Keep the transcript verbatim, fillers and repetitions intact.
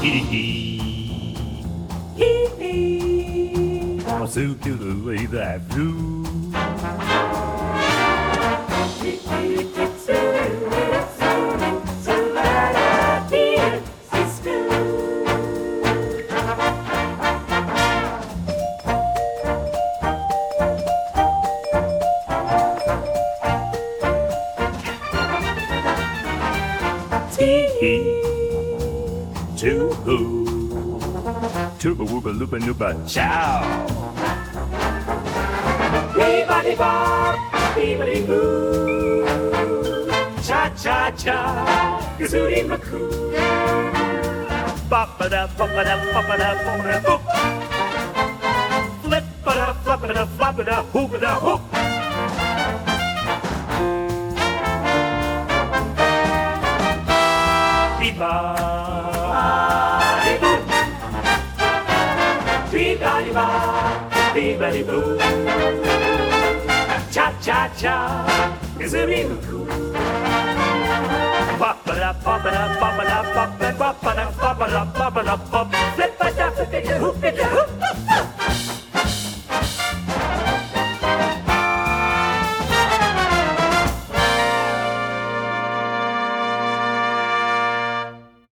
hee hee hee hee. Oh, so to the way that flew. Two hoo, tuba wooba looba nooba chow. Beebody bop, beebody boo, cha cha cha, kazooty macoo. Bop ba da, bop ba da, bop ba da, bop ba da, boop. Flip ba da, flop ba da, flop ba da, hoop ba da, hoop. Beep-bop. Beebody-boo, cha-cha-cha, kazooty-moo-coo. Bop-ba-da, bop-ba-da, bop-ba-da, bop-ba-da, bop-ba-da, bop-ba-da, bop-ba-da,